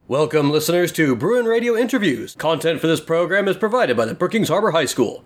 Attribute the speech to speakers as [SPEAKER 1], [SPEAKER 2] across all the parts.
[SPEAKER 1] Welcome, listeners, to Bruin Radio Interviews. Content for this program is provided by the Brookings Harbor High School.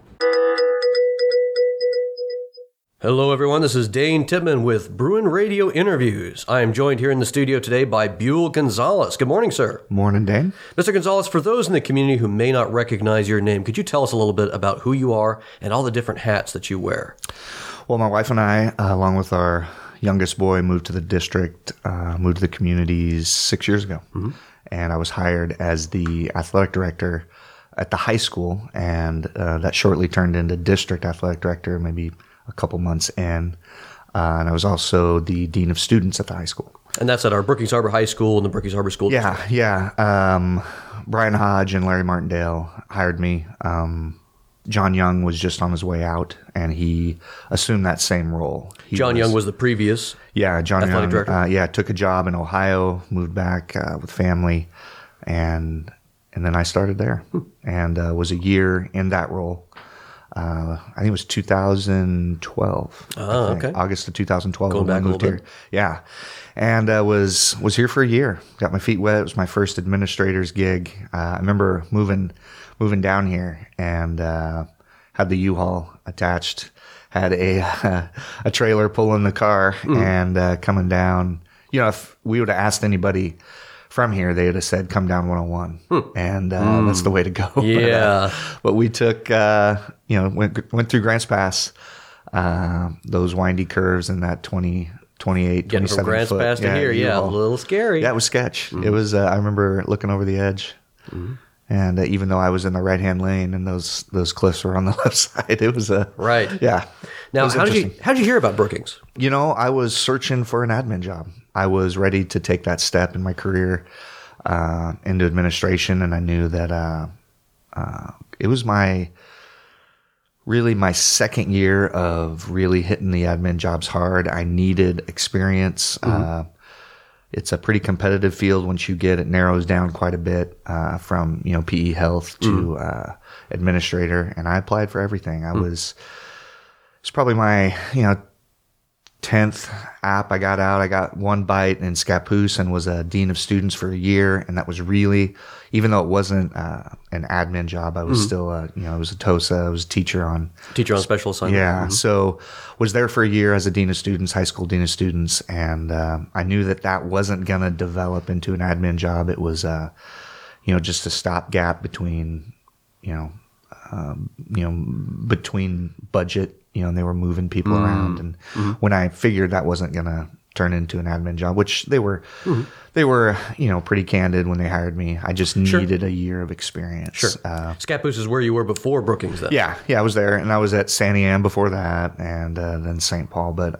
[SPEAKER 1] Hello, everyone. This is Dane Tippman with Bruin Radio Interviews. I am joined here in the studio today by Buell Gonzalez. Good morning, sir.
[SPEAKER 2] Morning, Dane.
[SPEAKER 1] Mr. Gonzalez, for those in the community who may not recognize your name, could you tell us a little bit about who you are and all the different hats that you wear?
[SPEAKER 2] Well, my wife and I, along with our youngest boy, moved to the district, moved to the communities 6 years ago. Mm-hmm. And I was hired as the athletic director at the high school, and that shortly turned into district athletic director, maybe a couple months in. And I was also the dean of students at the high school.
[SPEAKER 1] And that's at our Brookings Harbor High School and the Brookings Harbor School District.
[SPEAKER 2] Yeah. Brian Hodge and Larry Martindale hired me. John Young was just on his way out, and he assumed that same role.
[SPEAKER 1] John Young was the previous
[SPEAKER 2] John
[SPEAKER 1] athletic
[SPEAKER 2] Young,
[SPEAKER 1] director?
[SPEAKER 2] Took a job in Ohio, moved back with family, and then I started there and was a year in that role. I think it was 2012.
[SPEAKER 1] Oh, okay.
[SPEAKER 2] August of 2012.
[SPEAKER 1] Going back a little bit.
[SPEAKER 2] Yeah. And was here for a year. Got my feet wet. It was my first administrator's gig. I remember moving down here and had the U-Haul attached, had a trailer pulling the car and coming down. You know, if we would have asked anybody from here, they would have said, come down 101. And that's the way to go.
[SPEAKER 1] Yeah.
[SPEAKER 2] But we took, went through Grants Pass, those windy curves and that 28,
[SPEAKER 1] Getting
[SPEAKER 2] 27
[SPEAKER 1] from Grants
[SPEAKER 2] foot.
[SPEAKER 1] Pass to here, a little scary.
[SPEAKER 2] Yeah, it was sketch. It was, I remember looking over the edge. And even though I was in the right-hand lane and those cliffs were on the left side, it was
[SPEAKER 1] right.
[SPEAKER 2] Yeah.
[SPEAKER 1] Now, how did you hear about Brookings?
[SPEAKER 2] You know, I was searching for an admin job. I was ready to take that step in my career into administration, and I knew that it was my second year of really hitting the admin jobs hard. I needed experience. It's a pretty competitive field. Once you get it, narrows down quite a bit from PE health to administrator, and I applied for everything. It's probably my 10th app I got out. I got one bite in Scappoose and was a dean of students for a year, and that was really, even though it wasn't an admin job, I was still I was a TOSA. I was a teacher on
[SPEAKER 1] special assignment.
[SPEAKER 2] Yeah, so was there for a year as a dean of students, high school dean of students, and I knew that wasn't going to develop into an admin job. It was just a stopgap between between budget. And they were moving people around. And when I figured that wasn't going to turn into an admin job, which they were pretty candid when they hired me. I just needed a year of experience.
[SPEAKER 1] Sure. Scappoose is where you were before Brookings then.
[SPEAKER 2] Yeah, I was there. And I was at Sandy Ann before that and then St. Paul. But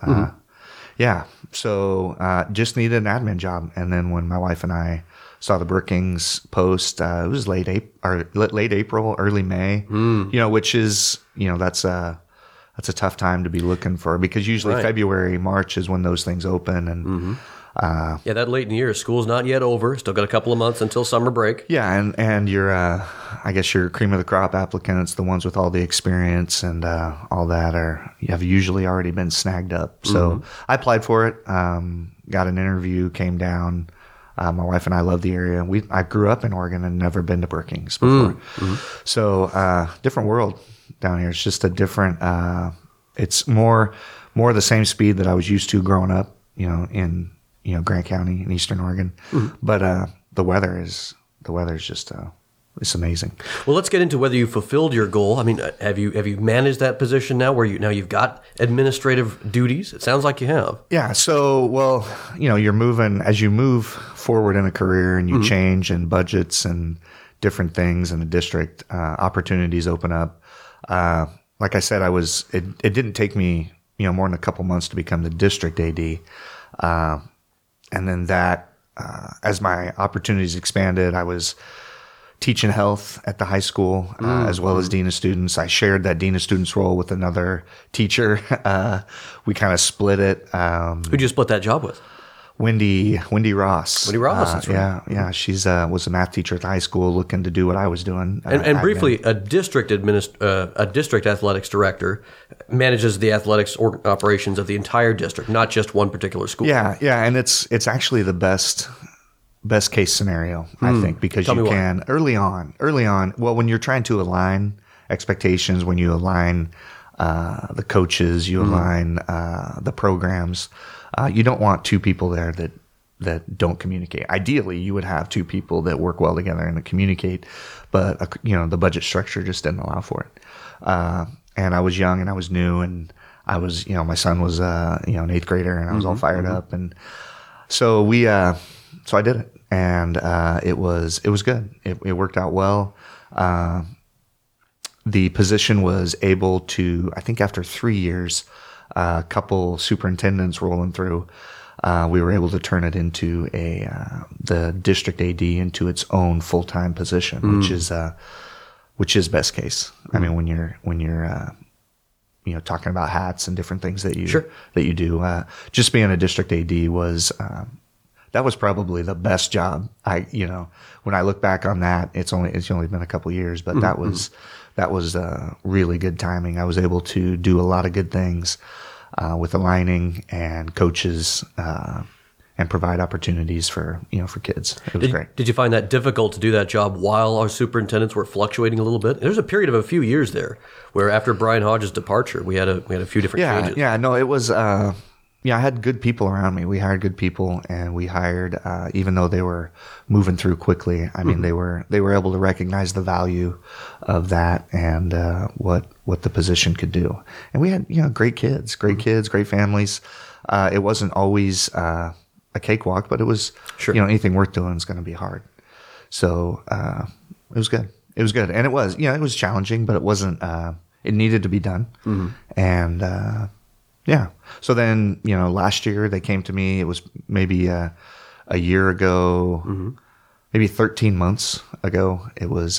[SPEAKER 2] so just needed an admin job. And then when my wife and I saw the Brookings post, it was late April, early May, which is, that's a tough time to be looking for, because usually February, March is when those things open. And
[SPEAKER 1] that late in the year, school's not yet over. Still got a couple of months until summer break.
[SPEAKER 2] Yeah, and your I guess your cream of the crop applicants, the ones with all the experience and all that, have usually already been snagged up. So I applied for it, got an interview, came down. My wife and I love the area. I grew up in Oregon and never been to Brookings before. So different world down here. It's just a different, it's more the same speed that I was used to growing up, in, Grant County in Eastern Oregon. But the weather is just, it's amazing.
[SPEAKER 1] Well, let's get into whether you fulfilled your goal. I mean, have you managed that position now where you've got administrative duties? It sounds like you have.
[SPEAKER 2] Yeah. So, you're moving, as you move forward in a career and you change and budgets and different things in the district, opportunities open up. Like I said, it didn't take me, more than a couple months to become the district AD. And then as my opportunities expanded, I was teaching health at the high school, as well as dean of students. I shared that dean of students role with another teacher. We kind of split it.
[SPEAKER 1] Who'd you split that job with?
[SPEAKER 2] Wendy Ross.
[SPEAKER 1] Wendy Ross, that's right.
[SPEAKER 2] Yeah. She's was a math teacher at the high school, looking to do what I was doing.
[SPEAKER 1] And briefly, a district athletics director manages the athletics operations of the entire district, not just one particular school.
[SPEAKER 2] Yeah, and it's actually the best best case scenario, I think, because
[SPEAKER 1] Tell
[SPEAKER 2] you
[SPEAKER 1] me why.
[SPEAKER 2] can early on. Well, when you're trying to align expectations, when you align the coaches, you align the programs, you don't want two people there that don't communicate. Ideally, you would have two people that work well together and that communicate, but the budget structure just didn't allow for it. And I was young and I was new, and I was, my son was an 8th grader, and I was all fired up, and so so I did it, and it was good. It worked out well. The position was able to, I think, after 3 years, a couple superintendents rolling through, we were able to turn it into the district AD into its own full-time position, which is best case. I mean, when you're talking about hats and different things that you do, just being a district AD was that was probably the best job. When I look back on that, it's only been a couple years, but that was really good timing. I was able to do a lot of good things with aligning and coaches and provide opportunities for kids. It was great.
[SPEAKER 1] Did you find that difficult to do that job while our superintendents were fluctuating a little bit? There's a period of a few years there where after Brian Hodges' departure, we had a few different changes.
[SPEAKER 2] Yeah, no, it was. I had good people around me. We hired good people, and we hired, even though they were moving through quickly. I mean, they were able to recognize the value of that and what the position could do. And we had great kids, great families. It wasn't always a cakewalk, but it was anything worth doing is going to be hard. So it was good. It was good, and it was challenging, but it wasn't. It needed to be done, and. Yeah. So then, last year they came to me. It was maybe a year ago, maybe 13 months ago. It was,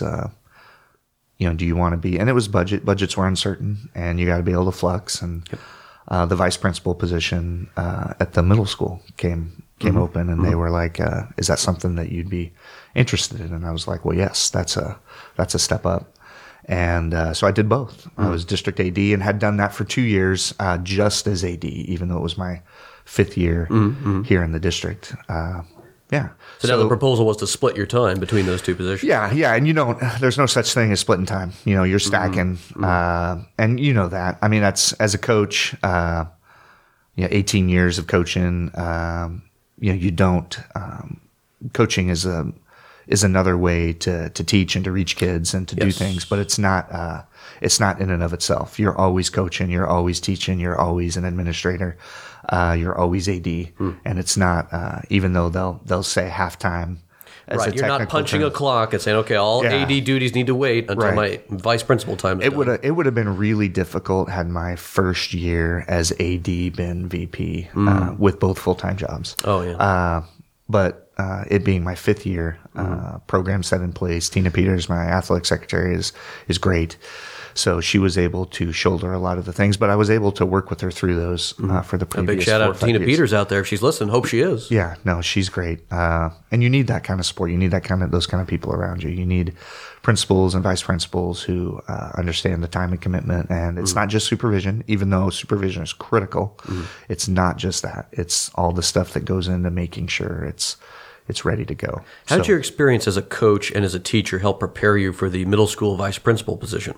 [SPEAKER 2] do you want to be? And it was budgets were uncertain, and you got to be able to flux. And the vice principal position at the middle school came open, and they were like, "Is that something that you'd be interested in?" And I was like, "Well, yes, that's a step up." And so I did both. I was district AD and had done that for 2 years just as AD, even though it was my 5th year here in the district. Yeah.
[SPEAKER 1] So now the proposal was to split your time between those two positions.
[SPEAKER 2] Yeah. And there's no such thing as splitting time. You're stacking. And you know that. I mean, that's, as a coach, 18 years of coaching, you don't, coaching is another way to teach and to reach kids and to do things, but it's not in and of itself. You're always coaching, you're always teaching, you're always an administrator, you're always AD, and it's not, even though they'll say halftime.
[SPEAKER 1] Right, you're not punching a clock and saying, okay, all AD duties need to wait until my vice principal time is done.
[SPEAKER 2] It would have been really difficult had my first year as AD been VP with both full-time jobs.
[SPEAKER 1] Oh, yeah.
[SPEAKER 2] But it being my 5th year, program set in place. Tina Peters, my athletic secretary, is great. So she was able to shoulder a lot of the things, but I was able to work with her through those for the previous 4 or 5 years.
[SPEAKER 1] A big shout out to Tina Peters out there. If she's listening, hope she is.
[SPEAKER 2] Yeah, no, she's great. And you need that kind of support. You need those kind of people around you. You need principals and vice principals who understand the time and commitment. And it's not just supervision, even though supervision is critical. It's not just that. It's all the stuff that goes into making sure it's ready to go.
[SPEAKER 1] How did your experience as a coach and as a teacher help prepare you for the middle school vice principal position?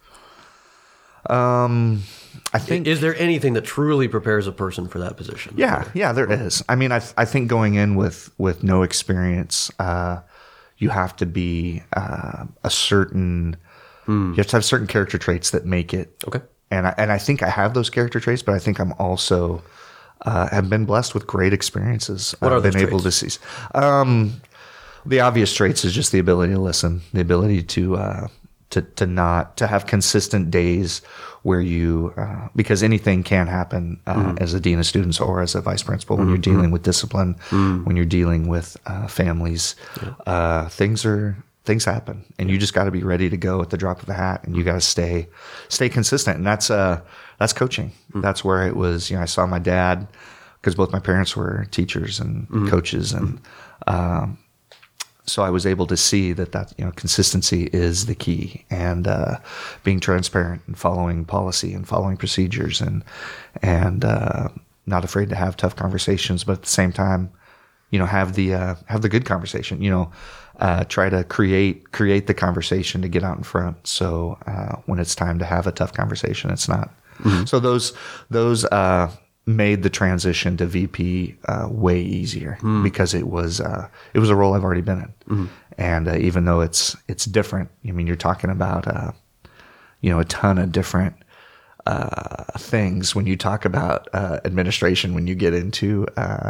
[SPEAKER 2] I think,
[SPEAKER 1] is there anything that truly prepares a person for that position?
[SPEAKER 2] Yeah, there is. I mean, I think going in with no experience, you have to be a certain. You have to have certain character traits that make it.
[SPEAKER 1] Okay.
[SPEAKER 2] And I think I have those character traits, but I think I'm also have been blessed with great experiences.
[SPEAKER 1] What are those
[SPEAKER 2] been able
[SPEAKER 1] traits?
[SPEAKER 2] to see. The obvious traits is just the ability to listen, the ability to have consistent days where you, because anything can happen as a dean of students or as a vice principal when you're dealing with discipline, when you're dealing with families, things happen, and you just got to be ready to go at the drop of a hat, and you got to stay consistent, and that's coaching. That's where it was. I saw my dad, because both my parents were teachers and coaches, and so I was able to see that consistency is the key, and being transparent and following policy and following procedures, and not afraid to have tough conversations, but at the same time, have the good conversation. Try to create the conversation to get out in front. So when it's time to have a tough conversation, it's not. So those made the transition to VP way easier because it was a role I've already been in, and even though it's different, I mean, you're talking about a ton of different things when you talk about administration. When you get into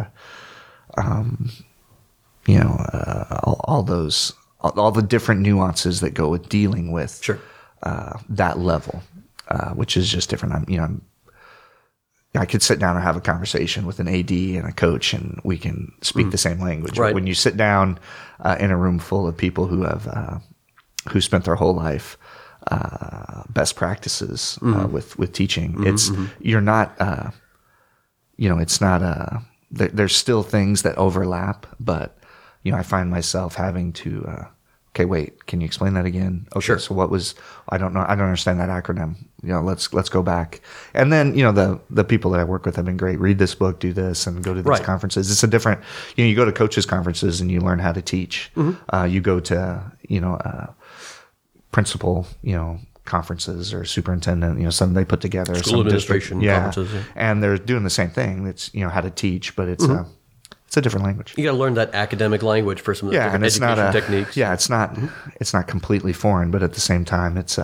[SPEAKER 2] all the different nuances that go with dealing with that level, which is just different. I could sit down and have a conversation with an AD and a coach, and we can speak the same language.
[SPEAKER 1] Right.
[SPEAKER 2] But when you sit down in a room full of people who have who spent their whole life best practices with teaching, you're not. It's not. There's still things that overlap, but I find myself having to. Okay, wait. Can you explain that again? Okay,
[SPEAKER 1] Sure.
[SPEAKER 2] So what was? I don't know. I don't understand that acronym. Let's go back. And then the people that I work with have been great. Read this book, do this, and go to these conferences. It's a different. You go to coaches conferences and you learn how to teach. You go to principal conferences or superintendent. Some they put together.
[SPEAKER 1] School administration conferences. Yeah.
[SPEAKER 2] And they're doing the same thing. It's how to teach, but it's. It's a different language.
[SPEAKER 1] You got to learn that academic language for some of the different education techniques.
[SPEAKER 2] Yeah, it's not completely foreign, but at the same time, it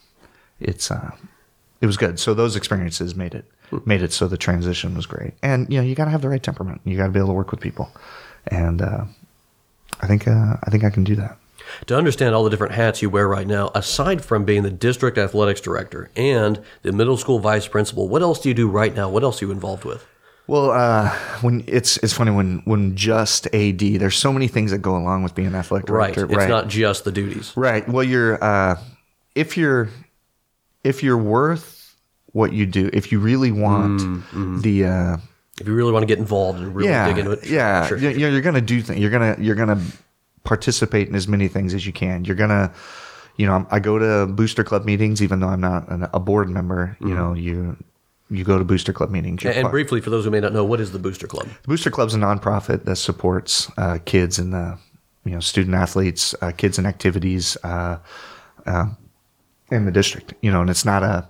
[SPEAKER 2] was good. So those experiences made it so the transition was great. And you got to have the right temperament. You got to be able to work with people, and I think I can do that.
[SPEAKER 1] To understand all the different hats you wear right now, aside from being the district athletics director and the middle school vice principal, what else do you do right now? What else are you involved with?
[SPEAKER 2] Well, when it's funny when just AD, there's so many things that go along with being an athletic director.
[SPEAKER 1] Right. It's not just the duties.
[SPEAKER 2] Right. Well, if you're worth what you do, if you really want
[SPEAKER 1] if you really want to get involved and really dig into it,
[SPEAKER 2] sure. You're going to do things. You're going to participate in as many things as you can. You're going to, I go to Booster Club meetings, even though I'm not a board member. You go to Booster Club meetings.
[SPEAKER 1] And briefly, for those who may not know, what is the Booster Club?
[SPEAKER 2] The Booster Club's a nonprofit that supports kids and student athletes, kids and activities in the district. And it's not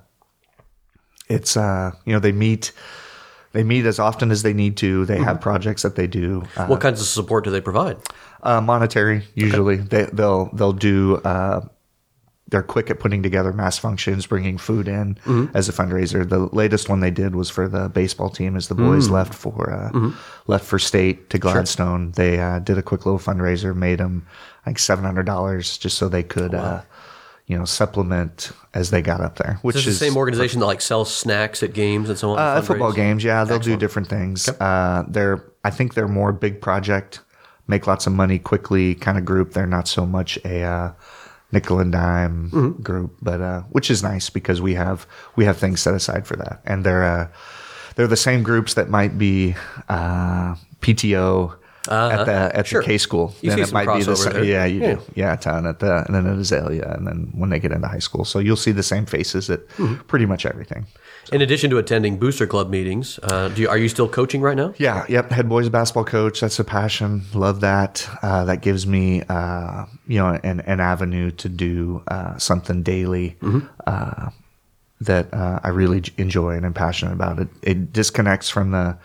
[SPEAKER 2] they meet as often as they need to. They have projects that they do.
[SPEAKER 1] What kinds of support do they provide?
[SPEAKER 2] Monetary, usually. Okay. They'll do. They're quick at putting together mass functions, bringing food in as a fundraiser. The latest one they did was for the baseball team as the boys left for state to Gladstone. Sure. They did a quick little fundraiser, made them like $700 just so they could, supplement as they got up there.
[SPEAKER 1] Which is the same organization that sells snacks at games and so on?
[SPEAKER 2] At football games, yeah. They'll do different things. Okay. I think they're more big project, make lots of money quickly kind of group. They're not so much a nickel and dime group, but which is nice because we have things set aside for that, and they're the same groups that might be PTO at the K school.
[SPEAKER 1] You
[SPEAKER 2] then
[SPEAKER 1] see
[SPEAKER 2] it
[SPEAKER 1] some
[SPEAKER 2] might be the
[SPEAKER 1] crossover
[SPEAKER 2] same.
[SPEAKER 1] there.
[SPEAKER 2] Yeah, you do. Yeah, a ton and then at Azalea, and then when they get into high school, so you'll see the same faces at pretty much everything.
[SPEAKER 1] In addition to attending Booster Club meetings, are you still coaching right now?
[SPEAKER 2] Yeah, yep. Head boys basketball coach. That's a passion. Love that. That gives me, an avenue to do something daily that I really enjoy and am passionate about. It disconnects from the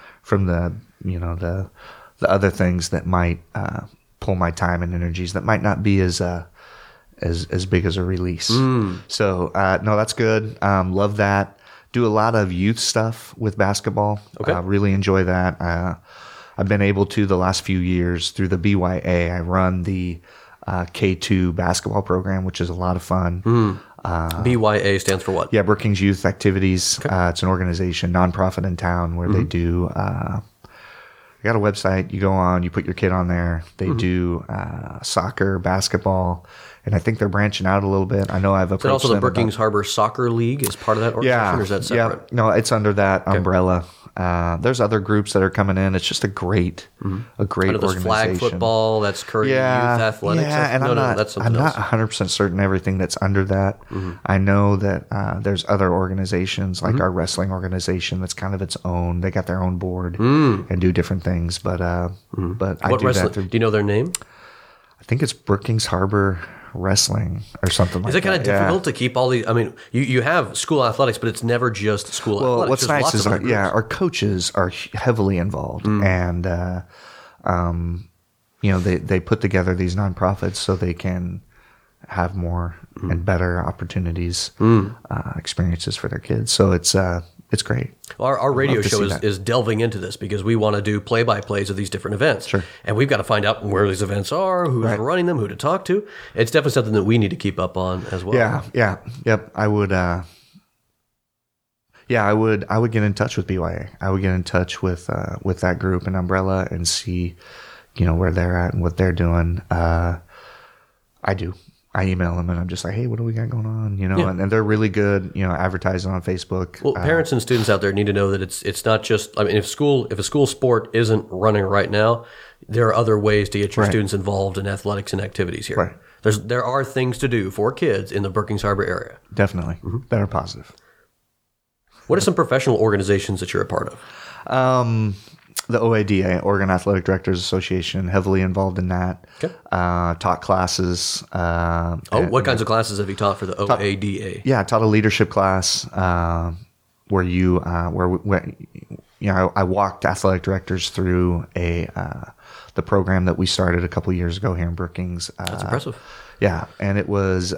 [SPEAKER 2] other things that might pull my time and energies that might not be as big as a release. So no, that's good. Love that. Do a lot of youth stuff with basketball.
[SPEAKER 1] Okay.
[SPEAKER 2] Really enjoy that. I've been able to the last few years through the BYA. I run the K2 basketball program, which is a lot of fun.
[SPEAKER 1] BYA stands for what?
[SPEAKER 2] Yeah, Brookings Youth Activities. Okay. It's an organization, nonprofit in town where they do. I got a website. You go on, you put your kid on there. They do soccer, basketball, and I think they're branching out a little bit. I know I've approached them.
[SPEAKER 1] Also, the Brookings Harbor Soccer League is part of that organization, or is that separate?
[SPEAKER 2] Yeah, no, it's under that umbrella. There's other groups that are coming in. It's just a great
[SPEAKER 1] I know there's
[SPEAKER 2] organization.
[SPEAKER 1] flag football, that's Curry Youth Athletics.
[SPEAKER 2] Yeah, and
[SPEAKER 1] that's
[SPEAKER 2] I'm
[SPEAKER 1] something
[SPEAKER 2] not
[SPEAKER 1] else.
[SPEAKER 2] 100% certain everything that's under that. I know that there's other organizations like our wrestling organization that's kind of its own. They got their own board and do different things. But I
[SPEAKER 1] What
[SPEAKER 2] do
[SPEAKER 1] wrestling?
[SPEAKER 2] that through.
[SPEAKER 1] Do you know their name?
[SPEAKER 2] I think it's Brookings Harbor Wrestling or something like
[SPEAKER 1] Is
[SPEAKER 2] that.
[SPEAKER 1] it kind of difficult to keep all these? I mean, you have school athletics, but it's never just school
[SPEAKER 2] Well,
[SPEAKER 1] athletics.
[SPEAKER 2] what's
[SPEAKER 1] There's
[SPEAKER 2] nice
[SPEAKER 1] lots
[SPEAKER 2] is
[SPEAKER 1] of other groups.
[SPEAKER 2] our coaches are heavily involved, and they put together these nonprofits so they can have more and better opportunities, experiences for their kids. So it's great.
[SPEAKER 1] Our radio
[SPEAKER 2] love to
[SPEAKER 1] show
[SPEAKER 2] see that.
[SPEAKER 1] is delving into this because we want to do play-by-plays of these different events.
[SPEAKER 2] Sure.
[SPEAKER 1] And we've got to find out where these events are, who's running them, who to talk to. It's definitely something that we need to keep up on as well.
[SPEAKER 2] Yep. I would get in touch with BYA. I would get in touch with that group and Umbrella and see, where they're at and what they're doing. I do. I email them and I'm just like, hey, what do we got going on? And they're really good, advertising on Facebook.
[SPEAKER 1] Well, parents and students out there need to know that it's not just. I mean, if a school sport isn't running right now, there are other ways to get your students involved in athletics and activities here.
[SPEAKER 2] Right.
[SPEAKER 1] There are things to do for kids in the Brookings Harbor area.
[SPEAKER 2] Definitely. That are positive.
[SPEAKER 1] What are some professional organizations that you're a part of?
[SPEAKER 2] The OADA, Oregon Athletic Directors Association, heavily involved in that.
[SPEAKER 1] Okay.
[SPEAKER 2] Taught classes.
[SPEAKER 1] What kinds of classes have you taught for the OADA?
[SPEAKER 2] Yeah, I taught a leadership class where I walked athletic directors through the program that we started a couple years ago here in Brookings.
[SPEAKER 1] That's impressive.
[SPEAKER 2] Yeah, and it was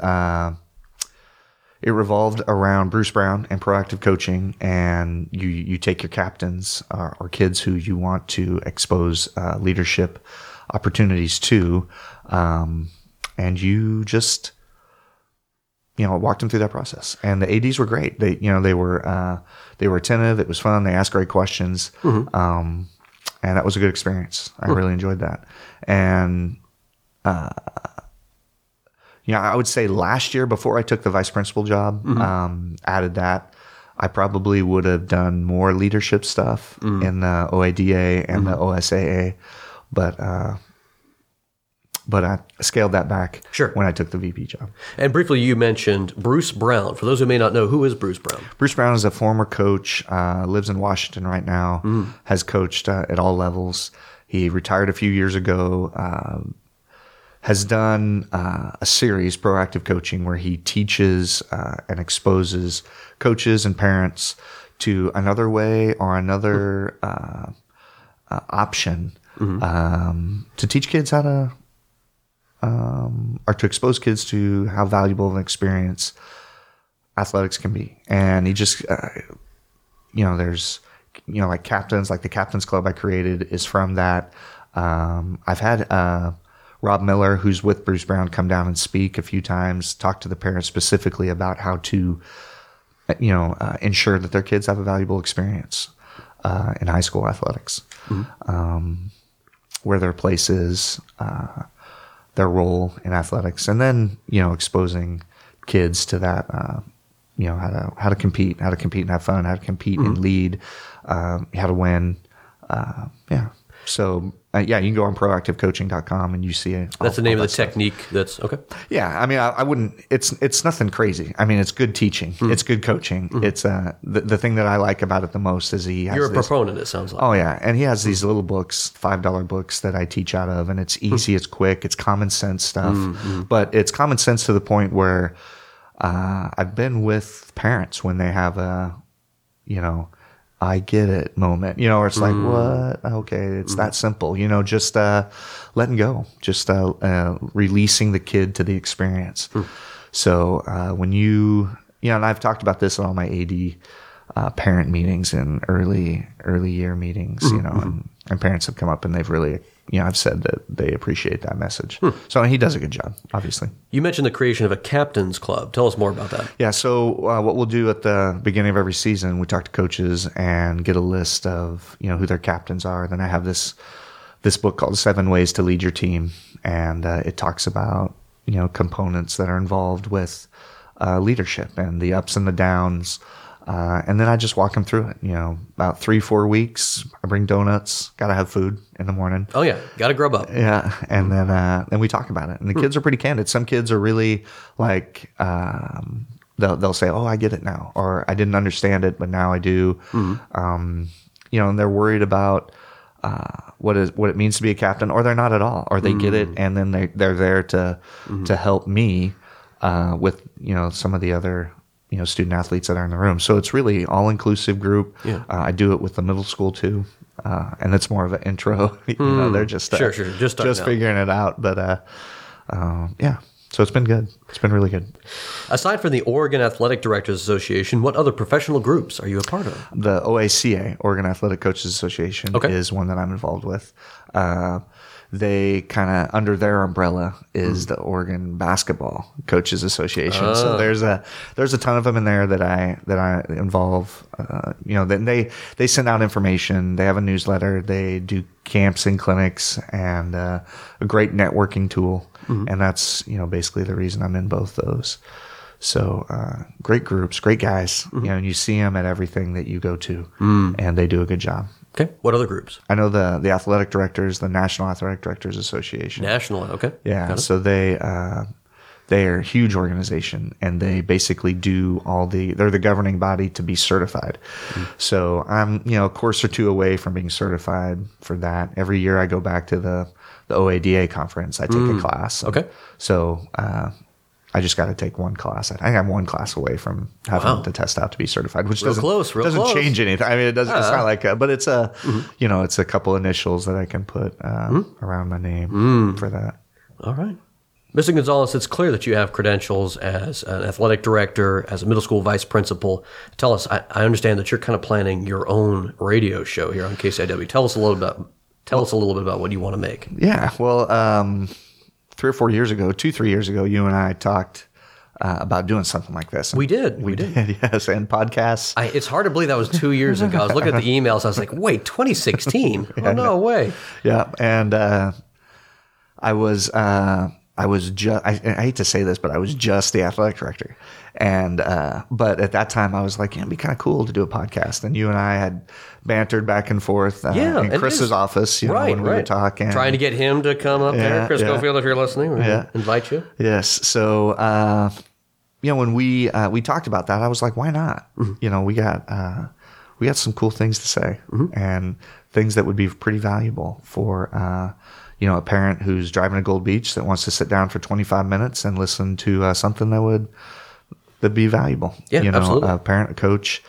[SPEAKER 2] it revolved around Bruce Brown and proactive coaching, and you take your captains or kids who you want to expose leadership opportunities to, and you just walked them through that process. And the ADs were great. They were attentive. It was fun. They asked great questions, and that was a good experience. I really enjoyed that. And I would say last year before I took the vice principal job, added that, I probably would have done more leadership stuff in the OADA and the OSAA, but I scaled that back when I took the VP job.
[SPEAKER 1] And briefly, you mentioned Bruce Brown. For those who may not know, who is Bruce Brown?
[SPEAKER 2] Bruce Brown is a former coach, lives in Washington right now, has coached at all levels. He retired a few years ago, has done a series, Proactive Coaching, where he teaches and exposes coaches and parents to another way or another option to teach kids how to, or to expose kids to how valuable of an experience athletics can be. And he just, there's, like captains, like the Captains Club I created is from that. I've had Rob Miller, who's with Bruce Brown, come down and speak a few times, talk to the parents specifically about how to, ensure that their kids have a valuable experience in high school athletics, where their place is, their role in athletics, and then exposing kids to that, how to compete and have fun, how to compete and lead, how to win, So you can go on proactivecoaching.com and you see it.
[SPEAKER 1] That's the name of the technique. That's okay.
[SPEAKER 2] Yeah, I mean, I wouldn't. It's nothing crazy. I mean, it's good teaching. It's good coaching. It's the thing that I like about it the most is he has.
[SPEAKER 1] You're a proponent. It sounds like.
[SPEAKER 2] Oh yeah, and he has these little books, $5 books that I teach out of, and it's easy, it's quick, it's common sense stuff. But it's common sense to the point where I've been with parents when they have a, I get it moment, or it's like, what? Okay, it's that simple, just letting go, just releasing the kid to the experience. So when and I've talked about this in all my AD parent meetings and early year meetings, and parents have come up and they've really, I've said that they appreciate that message. So he does a good job, obviously.
[SPEAKER 1] You mentioned the creation of a captain's club. Tell us more about that.
[SPEAKER 2] Yeah, so what we'll do at the beginning of every season, we talk to coaches and get a list of, who their captains are. Then I have this book called 7 Ways to Lead Your Team, and it talks about, components that are involved with leadership and the ups and the downs, And then I just walk them through it. About 3-4 weeks, I bring donuts. Got to have food in the morning.
[SPEAKER 1] Oh yeah, got to grub up.
[SPEAKER 2] Yeah, and then we talk about it. And the kids are pretty candid. Some kids are really like, they'll say, "Oh, I get it now," or "I didn't understand it, but now I do." And they're worried about what it means to be a captain, or they're not at all, or they get it, and then they're there to help me with some of the other student athletes that are in the room. So it's really all-inclusive group. Yeah. I do it with the middle school too, and it's more of an intro. They're just just figuring it out. But yeah, so it's been good. It's been really good.
[SPEAKER 1] Aside from the Oregon Athletic Directors Association, what other professional groups are you a part of?
[SPEAKER 2] The OACA, Oregon Athletic Coaches Association, is one that I'm involved with. They kind of, under their umbrella is the Oregon Basketball Coaches Association. So there's a ton of them in there that I involve. Then they send out information. They have a newsletter. They do camps and clinics, and a great networking tool. And that's basically the reason I'm in both those. So great groups, great guys. And you see them at everything that you go to, and they do a good job.
[SPEAKER 1] Okay. What other groups?
[SPEAKER 2] I know the athletic directors, the National Athletic Directors Association.
[SPEAKER 1] National, okay.
[SPEAKER 2] Yeah. So they are a huge organization, and they basically do they're the governing body to be certified. So I'm, a course or two away from being certified for that. Every year I go back to the OADA conference. I take a class.
[SPEAKER 1] Okay.
[SPEAKER 2] So, I just got to take one class. I think I'm one class away from having to test out to be certified, which doesn't change anything. I mean, it doesn't. It's not like, but it's it's a couple initials that I can put around my name for that.
[SPEAKER 1] All right, Mr. Gonzalez, it's clear that you have credentials as an athletic director, as a middle school vice principal. Tell us. I understand that you're kind of planning your own radio show here on KCIW. Tell us a little bit about what you want to make.
[SPEAKER 2] Yeah. Well. 3 or 4 years ago, 2-3 years ago, you and I talked about doing something like this.
[SPEAKER 1] We did,
[SPEAKER 2] yes, and podcasts.
[SPEAKER 1] It's hard to believe that was 2 years ago. I was looking at the emails. I was like, wait, 2016? Oh, no way.
[SPEAKER 2] Yeah, and I was just, I hate to say this, but I was just the athletic director. And, but at that time I was like, it'd be kind of cool to do a podcast. And you and I had bantered back and forth in Chris's office, when we were talking.
[SPEAKER 1] Trying to get him to come up there. Chris Schofield, if you're listening, we invite you.
[SPEAKER 2] Yes. So, when we talked about that, I was like, why not? We got some cool things to say and things that would be pretty valuable for, a parent who's driving to Gold Beach that wants to sit down for 25 minutes and listen to something that would be valuable.
[SPEAKER 1] Yeah, absolutely.
[SPEAKER 2] A parent, a coach,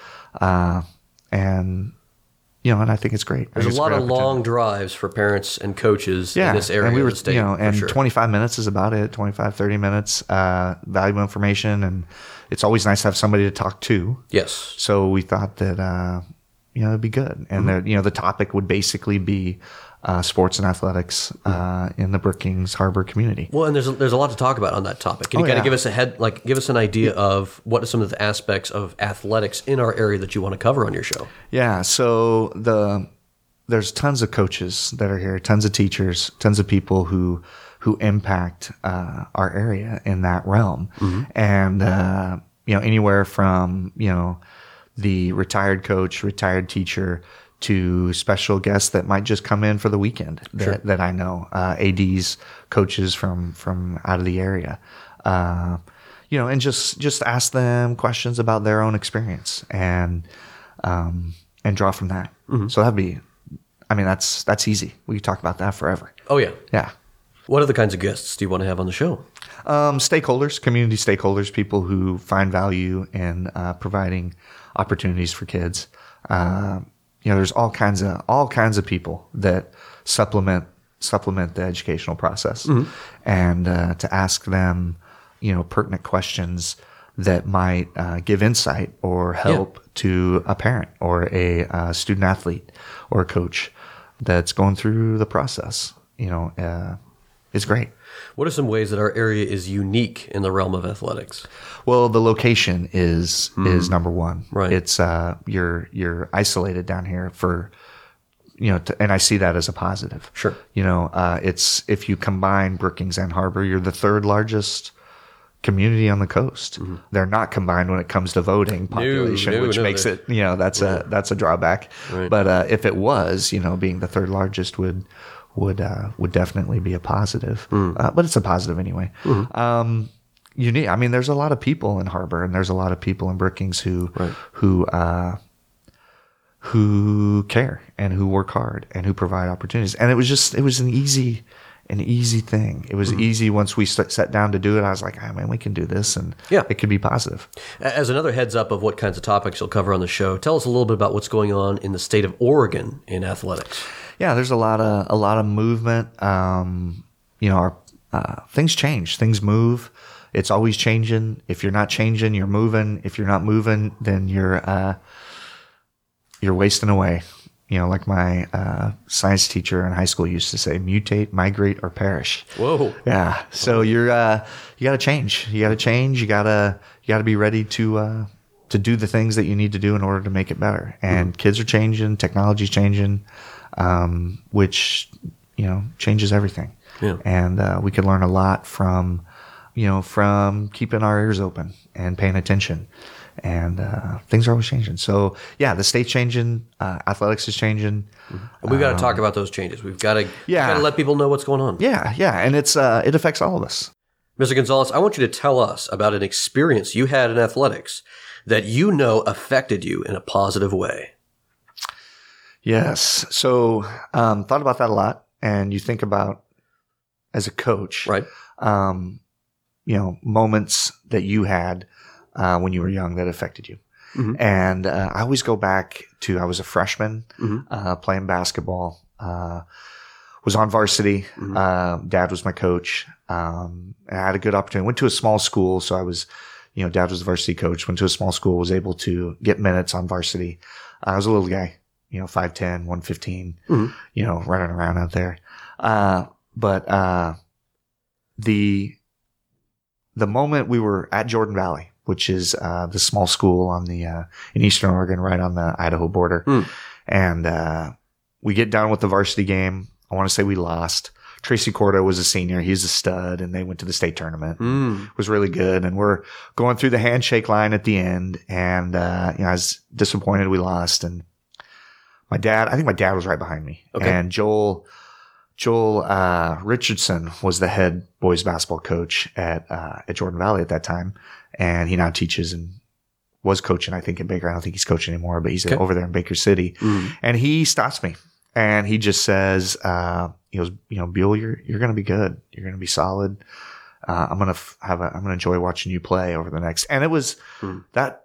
[SPEAKER 2] and I think it's great.
[SPEAKER 1] There's a lot of long drives for parents and coaches in this area of the state.
[SPEAKER 2] And 25 minutes is about it. 25, 30 minutes, valuable information, and it's always nice to have somebody to talk to.
[SPEAKER 1] Yes.
[SPEAKER 2] So we thought that it'd be good, and the topic would basically be sports and athletics in the Brookings Harbor community.
[SPEAKER 1] Well, and there's a lot to talk about on that topic. Can you kind of give us an idea of what are some of the aspects of athletics in our area that you want to cover on your show?
[SPEAKER 2] Yeah, so there's tons of coaches that are here, tons of teachers, tons of people who impact our area in that realm, and anywhere from the retired coach, retired teacher, to special guests that might just come in for the weekend that I know, ADs, coaches from out of the area, and just ask them questions about their own experience and draw from that. So that's easy. We could talk about that forever.
[SPEAKER 1] Oh yeah.
[SPEAKER 2] Yeah.
[SPEAKER 1] What other kinds of guests do you want to have on the show?
[SPEAKER 2] Stakeholders, community stakeholders, people who find value in providing opportunities for kids. There's all kinds of people that supplement the educational process, and to ask them, pertinent questions that might give insight or help to a parent or a student athlete or a coach that's going through the process. It's great.
[SPEAKER 1] What are some ways that our area is unique in the realm of athletics?
[SPEAKER 2] Well, the location is number one.
[SPEAKER 1] Right.
[SPEAKER 2] It's you're isolated down here for and I see that as a positive.
[SPEAKER 1] Sure.
[SPEAKER 2] It's if you combine Brookings and Harbor, you're the third largest community on the coast. They're not combined when it comes to voting population, which makes it, that's a drawback.
[SPEAKER 1] Right.
[SPEAKER 2] But if it was, being the third largest would definitely be a positive. But it's a positive anyway. There's a lot of people in Harbor, and there's a lot of people in Brookings who care and who work hard and who provide opportunities. And it was an easy thing. It was easy once we sat down to do it. I was like, we can do this, and it could be positive.
[SPEAKER 1] As another heads up of what kinds of topics you'll cover on the show, tell us a little bit about what's going on in the state of Oregon in athletics.
[SPEAKER 2] Yeah, there's a lot of movement. Things change, things move. It's always changing. If you're not changing, you're moving. If you're not moving, then you're wasting away. Like my science teacher in high school used to say, mutate, migrate, or perish.
[SPEAKER 1] Whoa.
[SPEAKER 2] Yeah. So you got to change. You got to change. You got to be ready to do the things that you need to do in order to make it better. And kids are changing. Technology's changing, which changes everything.
[SPEAKER 1] Yeah.
[SPEAKER 2] And we can learn a lot from keeping our ears open and paying attention. And things are always changing. So, the state's changing. Athletics is changing.
[SPEAKER 1] We've got to talk about those changes. We've got to let people know what's going on.
[SPEAKER 2] Yeah. And it affects all of us.
[SPEAKER 1] Mr. Gonzalez, I want you to tell us about an experience you had in athletics that affected you in a positive way.
[SPEAKER 2] Yes. So, thought about that a lot. And you think about, as a coach,
[SPEAKER 1] right?
[SPEAKER 2] Moments that you had when you were young that affected you. And I always go back to, I was a freshman playing basketball, was on varsity. Dad was my coach. And I had a good opportunity. Went to a small school. So I was, Dad was the varsity coach. Went to a small school, was able to get minutes on varsity. I was a little guy, 5'10", 115, running around out there. But the moment we were at Jordan Valley, which is the small school in Eastern Oregon, right on the Idaho border. And we get done with the varsity game. I want to say we lost. Tracy Cordo was a senior. He's a stud, and they went to the state tournament. It was really good. And we're going through the handshake line at the end. And I was disappointed we lost. And I think my dad was right behind me. Okay. And Joel Richardson was the head boys basketball coach at Jordan Valley at that time. And he now teaches and was coaching, I think, in Baker. I don't think he's coaching anymore, but he's over there in Baker City. And he stops me and he just says, he goes, Buell, you're going to be good. You're going to be solid. I'm going to enjoy watching you play over the next. And it was that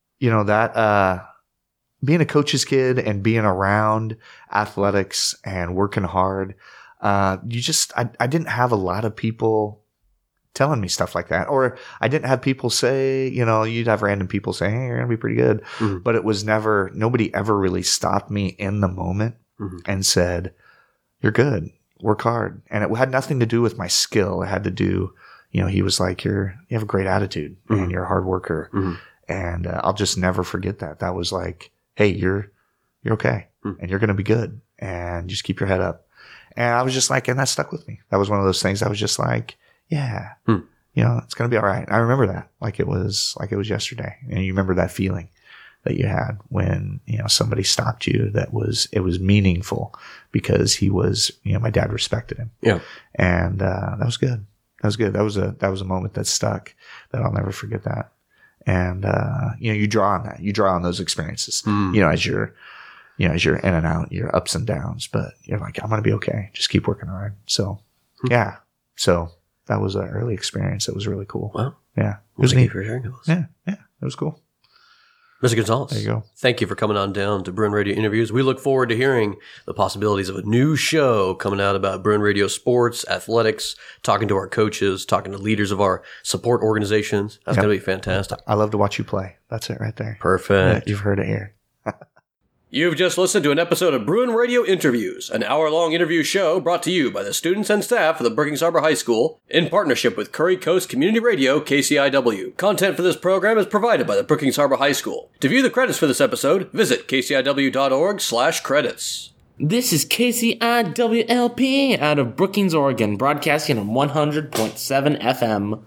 [SPEAKER 2] being a coach's kid and being around athletics and working hard. I didn't have a lot of people telling me stuff like that, or I didn't have people say, you'd have random people say, hey, you're going to be pretty good. But it was nobody ever really stopped me in the moment and said, you're good, work hard. And it had nothing to do with my skill. It had to do, he was like, you have a great attitude and you're a hard worker. And I'll just never forget that. That was like, hey, you're okay and you're going to be good and just keep your head up. And I was just like, and that stuck with me. That was one of those things I was just like, yeah, it's going to be all right. I remember that like it was yesterday. And you remember that feeling that you had when, somebody stopped you it was meaningful because he was, my dad respected him. Yeah. And, that was good. That was good. That was a moment that stuck that I'll never forget that. And, you draw on that. You draw on those experiences, as you're in and out, your ups and downs, but you're like, I'm going to be okay. Just keep working hard. So, yeah. So that was an early experience. That was really cool.
[SPEAKER 1] Wow.
[SPEAKER 2] Yeah.
[SPEAKER 1] It was neat. Thank you for sharing with us.
[SPEAKER 2] Yeah. Yeah. It was cool.
[SPEAKER 1] Mr. Gonzalez.
[SPEAKER 2] There you go.
[SPEAKER 1] Thank you for coming on down to Bruin Radio Interviews. We look forward to hearing the possibilities of a new show coming out about Bruin Radio sports, athletics, talking to our coaches, talking to leaders of our support organizations. That's going to be fantastic.
[SPEAKER 2] I love to watch you play. That's it right there.
[SPEAKER 1] Perfect.
[SPEAKER 2] Yeah, you've heard it here.
[SPEAKER 1] You've just listened to an episode of Bruin Radio Interviews, an hour-long interview show brought to you by the students and staff of the Brookings Harbor High School in partnership with Curry Coast Community Radio, KCIW. Content for this program is provided by the Brookings Harbor High School. To view the credits for this episode, visit kciw.org/credits.
[SPEAKER 3] This is KCIWLP out of Brookings, Oregon, broadcasting on 100.7 FM.